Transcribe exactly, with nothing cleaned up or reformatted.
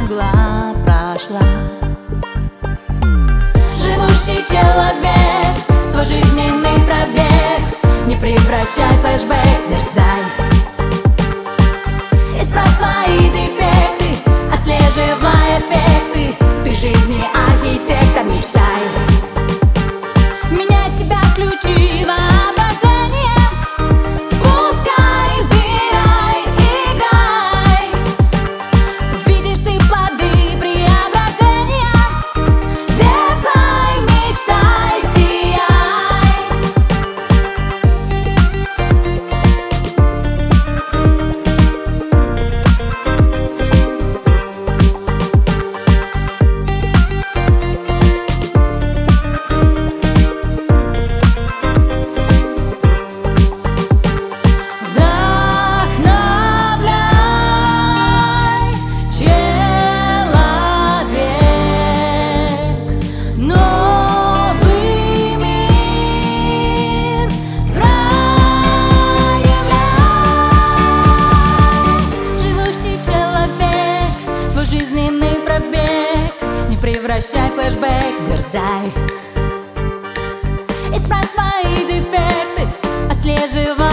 мгла прошла. Живущий человек, свой жизненный пробег не превращай в флешбэк, дерзай. Исправь свои дефекты, отслеживай эффекты. Ты жизни архитектор, мечтай. Меняй себя, включи воображение. Пускай, выбирай, играй. Видишь ты плоды преображения. Дерзай, мечтай, сияй. Жизненный пробег не превращай в флешбэк, дерзай. Исправь свои дефекты, отслеживай